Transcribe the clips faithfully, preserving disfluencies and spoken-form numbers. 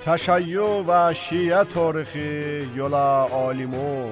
تشیع و شیعه تاریخی یولا عالمو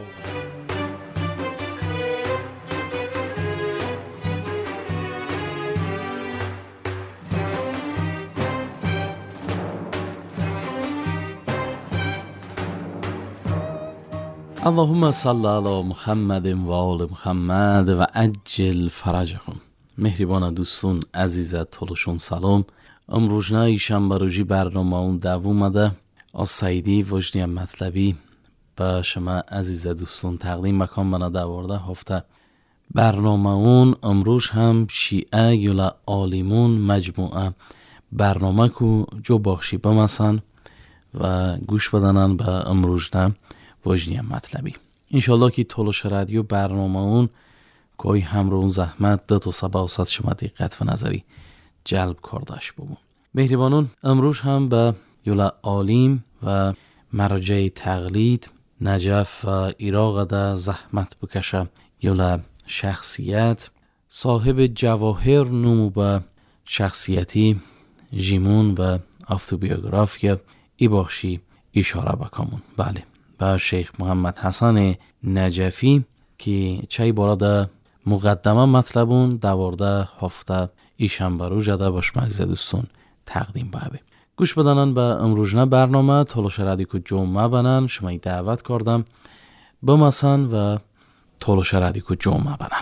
اللهم صل علی محمد و آل محمد و عجل فرجهم. مهربان دوستان عزیز تلوشون سلام. امروز نه شنبه روزی برنامه اون دوم مده از سعیدی وجدی مطلبی به شما عزیز دوستان تقدیم مکان بنا دوارده هفته برنامه اون امروز هم شیعه یولا عالمون مجموعه برنامه کو جو بخشی بمسن و گوش بدنن به امروز نه وجدی مطلبی. انشالله که تلوش رادیو برنامه اون کوی همرون زحمت داد و سباوست شما دقت و نظری جلب کردش ببون. مهربانون امروز هم به یولا عالم و مرجع تقلید نجف و عراق ده زحمت بکشه یولا شخصیت صاحب جواهر نمو به شخصیتی جیمون و افتوبیوگرافی ای بخشی اشاره بکامون. بله با شیخ محمد حسن نجفی که چای بارد مقدمه مطلبون دوارده هفته ایشنبه رو جده باش مجزه دوستون تقدیم بابه. گوش بدنن به امروزنه برنامه تلوش رادیو که جمعه بنن شما دعوت کردم بمسن و تلوش رادیو که جمعه بنن.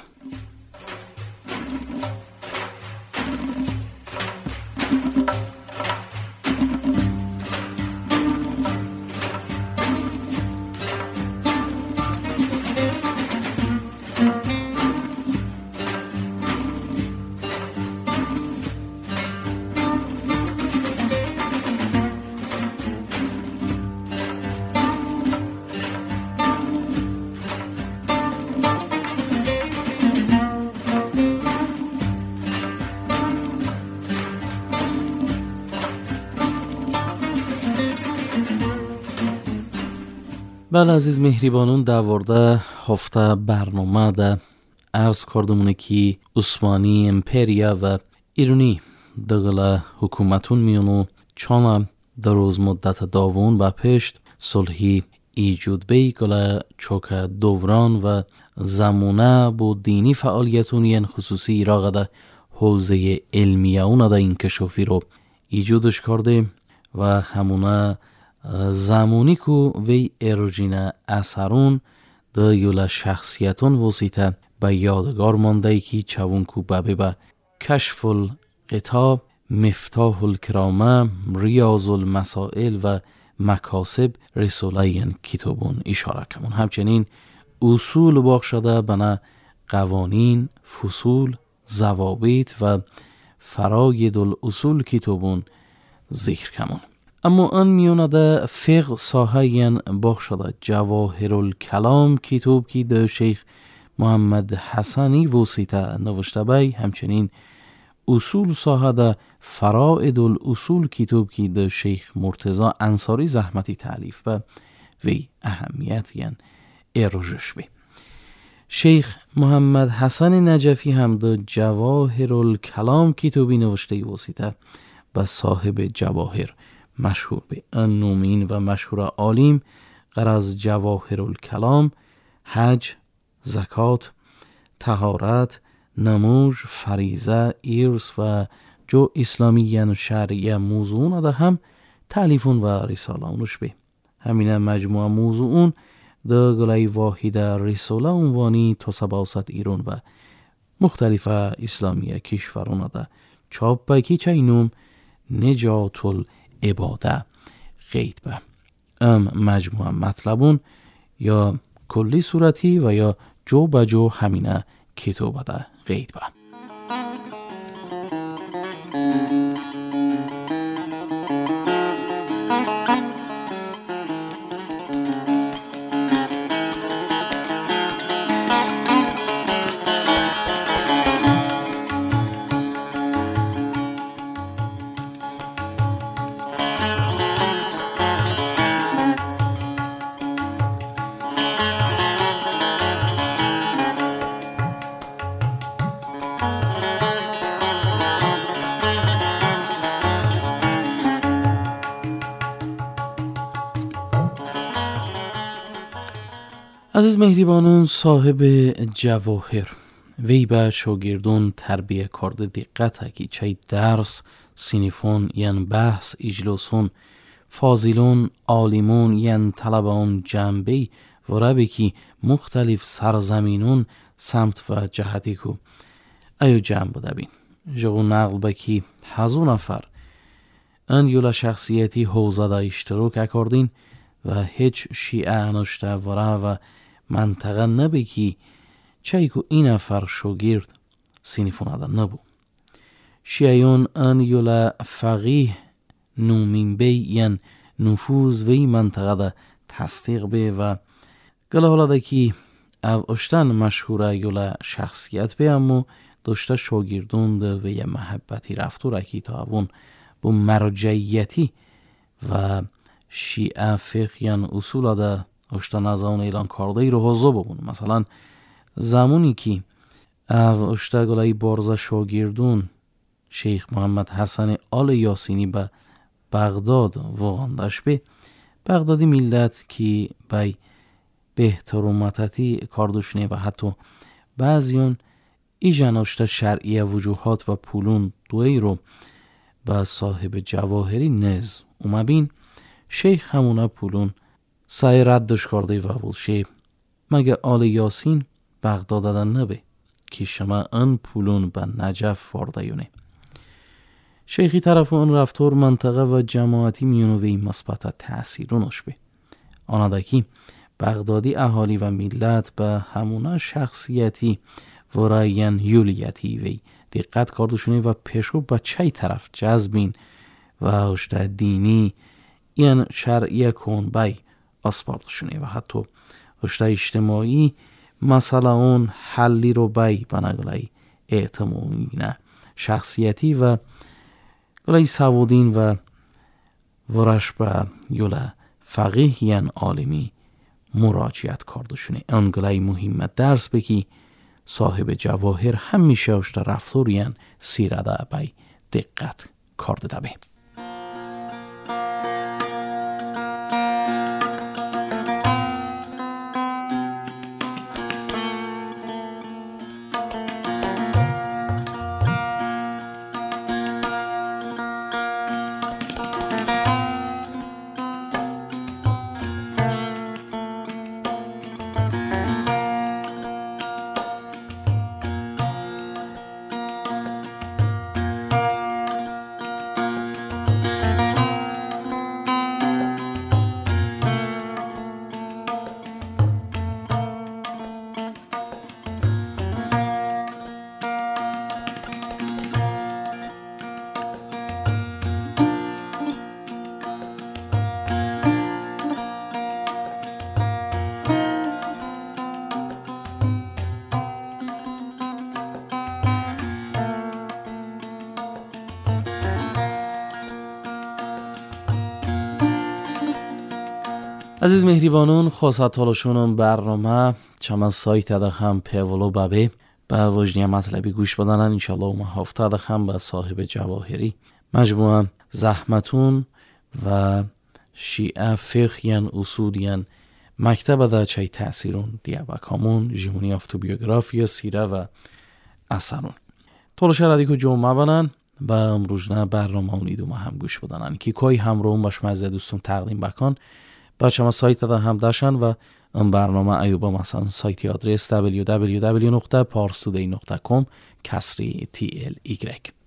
بله عزیز مهربانون دوارده هفته برنامه ده عرض کردمونه که عثمانی امپریا و ایرانی دگل حکومتون میونو چانه در روز مدت داوون با پشت صلحی ایجود بی گله چوک دوران و زمونه با دینی فعالیتون ین خصوصی عراق ده حوزه علمیه اون ده انکشافی رو ایجودش کرده و همونه زمانی کو وی ارجینه اثرون ده یولا شخصیتون وسیطه به یادگار مانده ای که چون کو بابه به کشف القطاب مفتاح الکرامه ریاض المسائل و مکاسب رسولین کتابون اشاره کمون. همچنین اصول باق شده بنا قوانین فصول ضوابط و فراید الاصول کتابون ذکر کمون. اما آن میونه ده فقه ساحهین باق شده جواهر الکلام کتاب کی ده شیخ محمد حسنی وسیطه نوشته بی. همچنین اصول ساحه ده فرائد الاصول کتاب کی ده شیخ مرتضی انصاری زحمتی تعلیف به وی اهمیت ین ارجش بی. شیخ محمد حسن نجفی هم ده جواهر الکلام کتابی نوشته وسیطه به صاحب جواهر مشهور به انومین و مشهور عالم غرض جواهر الکلام حج، زکات، طهارت، نموز، فریضه، ارث و جو اسلامیین و شرعیه موضوعون ده هم تالیفون و رساله اونش به. همین مجموعه موضوعون ده گلای واحد رساله عنوانی تو سباست ایران و مختلف اسلامیه کشورون ده چاپ بکی چینوم نجات عباده غید به. ام مجموعه مطلبون یا کلی صورتی و یا جو بجو همینه کتابه ده غید به. عزیز مهریبانون صاحب جواهر وی به شاگردون تربیه کرده دقت کی چای درس سینیفون یعن بحث اجلاسون فاضلون عالمون یعن طلبان جنبی و ربکی مختلف سرزمینون سمت و جهتی کو ایو جمع بوده بین جغو نقل بکی هزو نفر ان یولا شخصیتی حوزه دا اشتراک اکردین و هیچ شیعه اناشته وره و منطقه نبکی چایی که این نفر شاگرد سینیفون نبو شیعیون ان یولا فقیه نومین بی ین نفوذ وی منطقه دا تصدیق بی و گله حالا دا کی او اشتن مشهوره یولا شخصیت بی امو داشته شاگردون ده و یه محبتی رفتو رکی تا اون با مرجعیتی و شیعه فقهیان اصول ده اشتن از اون اعلان کرده ای رو حضو ببون. مثلا زمانی که او اشته گلای بارزه شاگردون شیخ محمد حسن آل یاسینی به بغداد واقعاندش به بغدادی ملت که بای بهتر و متتی کاردوشنه و حتی بعضیون ای جناشته شرعی وجوهات و پولون دوی رو به صاحب جواهری نز اومبین شیخ همونه پولون سعی ردش کرده و بولشه مگه آل یاسین بغداد دادن نبه که شما ان پولون به نجف وارده یونه شیخی طرف اون رفتار منطقه و جماعتی میونو و این مثبت تأثیرونش به آنادکی بغدادی اهالی و ملت به همونه شخصیتی ورایین یولیتی وی دقت کردشونه و پیشو به چای طرف جذبین و اشته دینی این شرعیه کن بای اسپاردشونه و حتی اشته اجتماعی مسئله اون حلی رو بای بناگلای اعتماعی نه شخصیتی و گلای سوودین و ورش به یولا فقیه یعن عالمی مراجعت کردشونه اون گلای مهمت درس بکی صاحب جواهر همیشه اشته رفتوریان سیرده بای دقت کرده دبه. عزیز مهریبانون خواست حالشونم برنامه چما سایت ده هم پیولو ببه به وجنی مطلبی گوش بدنن انشالله اومه هفته ده هم به صاحب جواهری مجموعه زحمتون و شیعه فقهیان اصولیان مکتب ده چای تأثیرون دیگه با کامون جمعونی افتوبیوگرافی سیره و اثرون طولش ردی که جمعه بنن و امروزنه برنامه اونیدو ما هم گوش بدنن که کوی همراه باش مزه دوستون تقدیم بکن بچه ما سایت ده هم داشتن و این برنامه ایوبا مثلا سایتی آدرس دبلیو دبلیو دبلیو نقطه پارس تودی نقطه کام کسری تی ال ایگرک